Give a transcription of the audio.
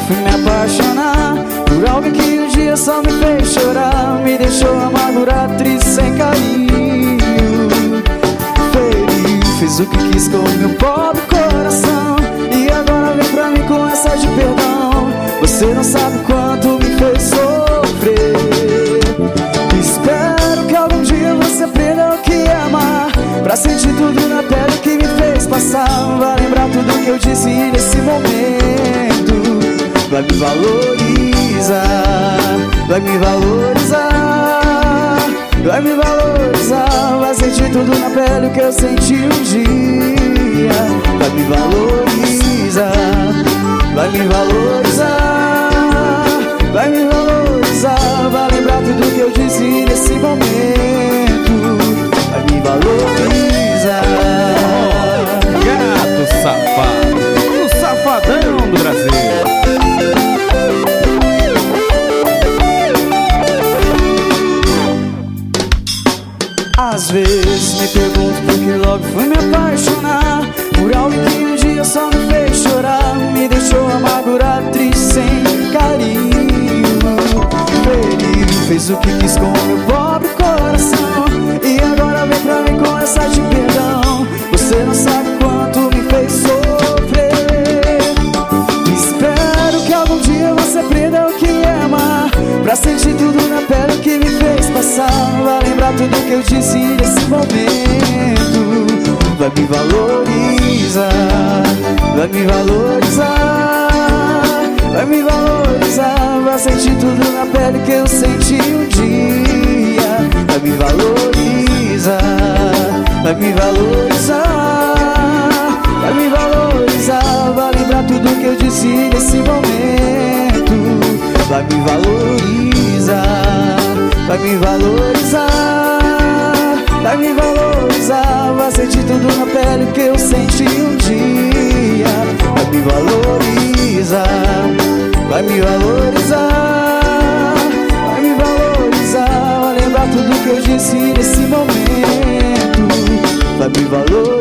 fui me apaixonar por alguém que um dia só me fez chorar, me deixou amargurado, triste, sem carinho. Feriu, fez o que quis com meu pobre coração, e agora vem pra mim com essa de perdão. Você não sabe quanto me fez sofrer. Espero que algum dia você aprenda o que é amar, pra sentir tudo na pele que me fez passar. Vai lembrar tudo que eu disse nesse momento. Vai me valorizar, vai me valorizar, vai me valorizar. Vai sentir tudo na pele que eu senti um dia. Vai me valorizar, vai me valorizar, vai me valorizar. Vai lembrar tudo que eu disse nesse momento. Vai me valorizar. Gato safado, o safadão do Brasil. Às vezes me pergunto por que logo fui me apaixonar por alguém que um dia só me fez chorar, me deixou amargurado, triste, sem carinho. Feriu, fez o que quis com meu pobre coração, e agora vem pra mim com essa de perdão. Você não sabe quanto me fez sofrer. Espero que algum dia você aprenda o que é amar, pra sentir tudo na pele que me fez passar. Vai lembrar tudo que eu disse nesse momento. Vai me valorizar, vai me valorizar, vai me valorizar. Vai sentir tudo na pele que eu senti um dia. Vai me valorizar, vai me valorizar, vai me valorizar. Vai lembrar tudo que eu disse nesse momento. Vai me valorizar, vai me valorizar, vai me valorizar. Vai sentir tudo na pele que eu senti um dia. Vai me valorizar, vai me valorizar, vai me valorizar. Vai lembrar tudo que eu disse nesse momento. Vai me valorizar.